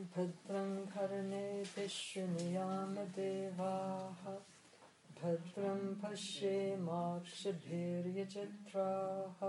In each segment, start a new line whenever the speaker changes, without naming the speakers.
भद्रं कर्णेभिः शृणुयामदेवाः भद्रं पश्येमाक्षभिर्यजत्राः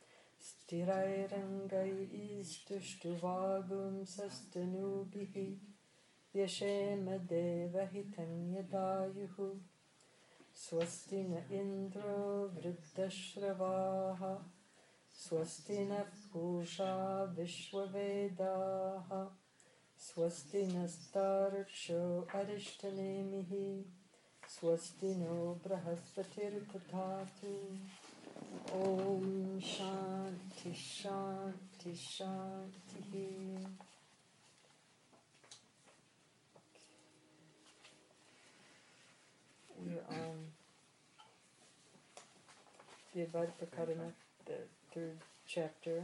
स्थिरैरङ्गैस्तुष्टुवागुंसस्तनूभिः व्यशेम देवहितं यदायुः स्वस्ति न इन्द्रो वृद्धश्रवाः स्वस्ति नः पूषा विश्ववेदाः स्वस्ति नस्तार्क्ष्यो अरिष्टनेमिः स्वस्ति नो बृहस्पतिर्दधातु ॐ शान्ति शान्ति शान्तिः. We're on the Advaita Prakarana, the third chapter.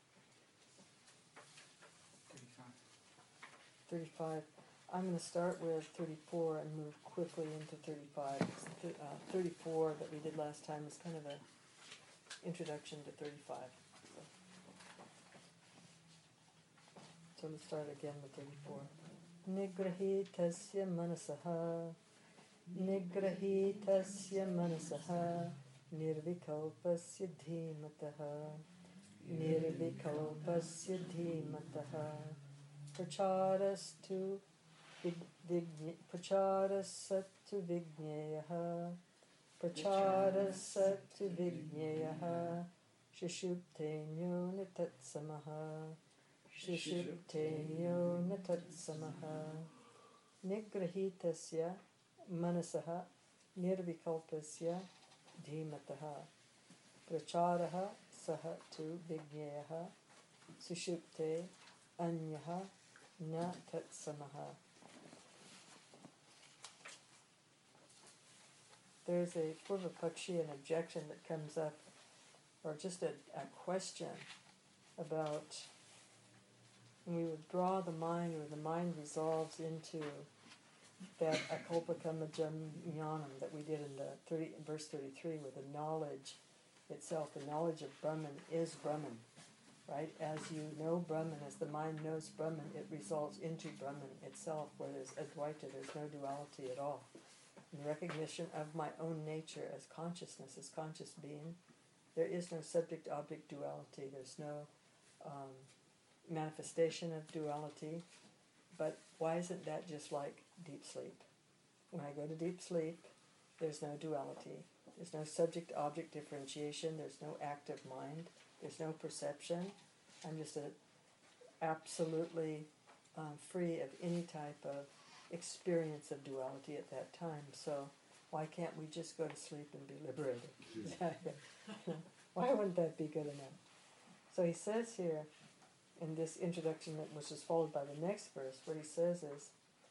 35. I'm going to start with 34 and move quickly into 35. 34 that we did last time is kind of an introduction to 35. So let's start again with 34. Nigrahitasya manasaha Nigrahitasya manasaha Nirvikalpasya dhimataha Nirvikalpasya dhimataha Pracharastu Pracharasattu vigneyaha Pracharasattu vigneyaha Shishuptenyo nitatsamaha Shishuptenyo nitatsamaha Nigrahitasya manasaha nirvikalpasya dhimataha Pracharaha saha tu vigneyaha Sushupte anyaha na tatsamaha. There's a Purvapakshi, an objection that comes up, or just a question about when we withdraw the mind, or the mind resolves into that akalpakamajam jnanam that we did in the verse 33, with the knowledge itself. The knowledge of Brahman is Brahman. Right? As you know Brahman, as the mind knows Brahman, it resolves into Brahman itself, where there's Advaita, there's no duality at all. In the recognition of my own nature as consciousness, as conscious being, there is no subject-object duality, there's no manifestation of duality. But why isn't that just like deep sleep? When I go to deep sleep, there's no duality, there's no subject-object differentiation, there's no active mind, there's no perception. I'm just absolutely free of any type of experience of duality at that time. So why can't we just go to sleep and be liberated? Why wouldn't that be good enough? So he says here, in this introduction, which is followed by the next verse, what he says is,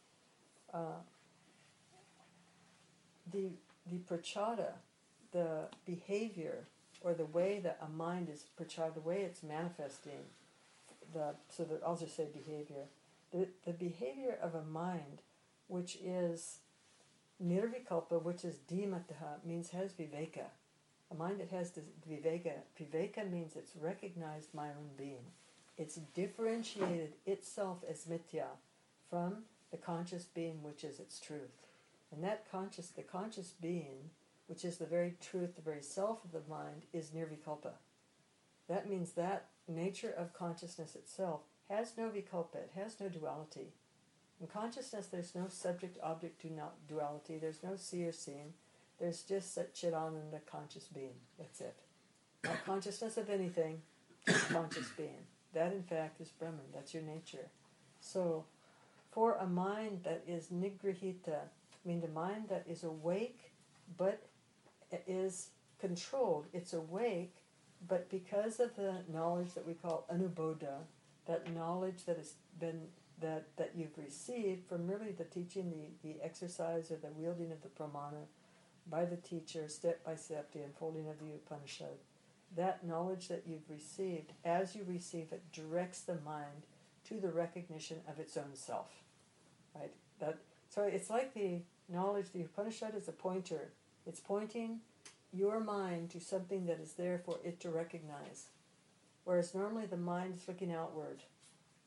the prachara, the behavior, or the way that a mind is prachara, the way it's manifesting, so that I'll just say behavior, the behavior of a mind which is nirvikalpa, which is dhimataha, means has viveka. A mind that has this viveka means it's recognized my own being. It's differentiated itself as mithya from the conscious being which is its truth. And that the conscious being, which is the very truth, the very self of the mind, is nirvikalpa. That means that nature of consciousness itself has no vikalpa, it has no duality. In consciousness there's no subject-object duality, there's no seer seen, there's just Satchidananda conscious being, that's it. Not consciousness of anything, just conscious being. That in fact is Brahman, that's your nature. So, for a mind that is nigrahita, I mean the mind that is awake but is controlled, it's awake, but because of the knowledge that we call anubodha, that knowledge that has been that you've received from really the teaching, the exercise or the wielding of the pramana by the teacher, step by step, the unfolding of the Upanishad, that knowledge that you've received, as you receive it, directs the mind to the recognition of its own self. Right? So it's like the knowledge, the Upanishad is a pointer. It's pointing your mind to something that is there for it to recognize. Whereas normally the mind is looking outward.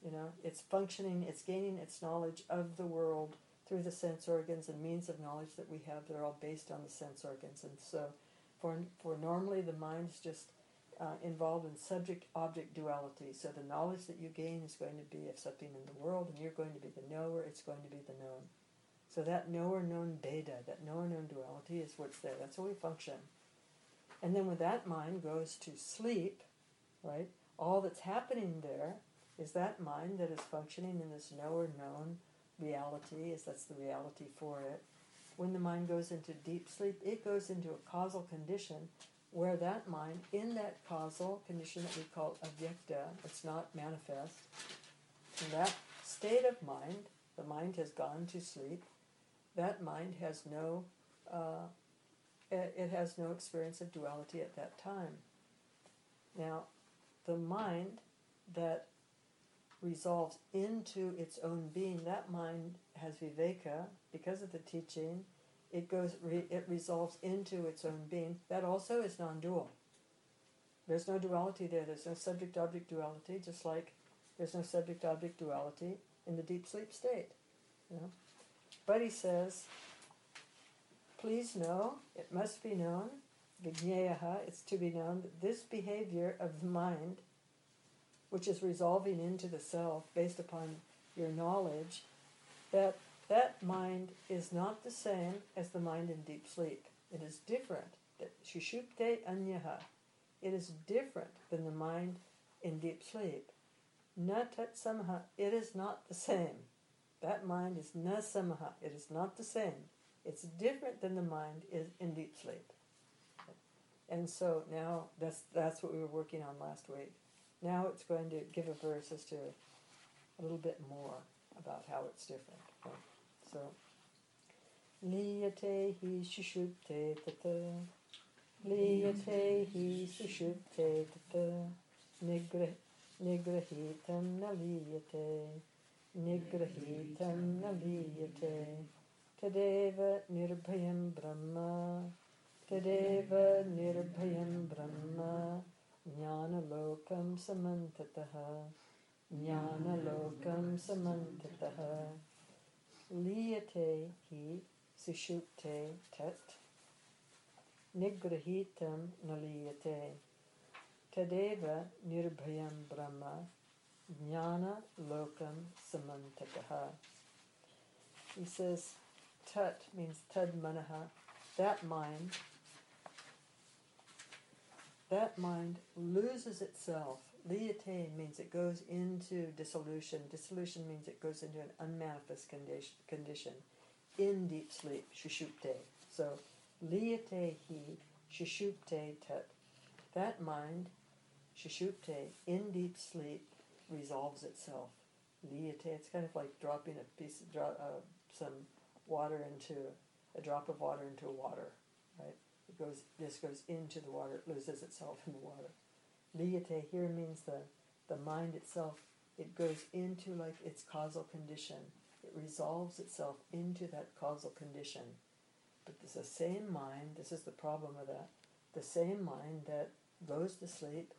It's functioning, it's gaining its knowledge of the world through the sense organs and means of knowledge that we have that are all based on the sense organs. And so for normally the mind is just involved in subject-object duality. So the knowledge that you gain is going to be of something in the world, and you're going to be the knower, it's going to be the known. So that knower-known beta, that knower-known duality is what's there. That's how we function. And then when that mind goes to sleep, right, all that's happening there is that mind that is functioning in this knower-known reality, that's the reality for it. When the mind goes into deep sleep, it goes into a causal condition where that mind, in that causal condition that we call avyakta, it's not manifest, in that state of mind, the mind has gone to sleep, that mind has it has no experience of duality at that time. Now, the mind that resolves into its own being, that mind has viveka, because of the teaching, it resolves into its own being. That also is non-dual. There's no duality there. There's no subject-object duality, just like there's no subject-object duality in the deep sleep state. But he says, please know, it must be known, vijñeyaha, it's to be known, that this behavior of the mind, which is resolving into the self based upon your knowledge, that mind is not the same as the mind in deep sleep. It is different. Shushupte anyaha. It is different than the mind in deep sleep. Na tat samaha. It is not the same. That mind is na samaha. It is not the same. It's different than the mind is in deep sleep. And so now that's what we were working on last week. Now it's going to give a verse as to a little bit more about how it's different. Okay? So, liyate hi sushupte tata, liyate hi sushupte tata, nigrahitam na liyate, nigrahitam na liyate, tadeva nirbhayam brahma, tadeva nirbhayam brahma, jnanalokam samantataha, jnanalokam samantataha, liyate hi sushupte tat, nigrahitam naliyate, tadeva nirbhayam brahma, jnana lokam samantataha. He says, tat means tad manaha, that mind loses itself. Liyate means it goes into dissolution. Dissolution means it goes into an unmanifest condition in deep sleep, shushupte. So, liyate hi shushupte tat. That mind, shushupte, in deep sleep, resolves itself. Liyate, it's kind of like dropping some water into a drop of water into water, right? This goes into the water, it loses itself in the water. Liyate here means the mind itself, it goes into like its causal condition. It resolves itself into that causal condition. But it's the same mind, this is the problem with that, the same mind that goes to sleep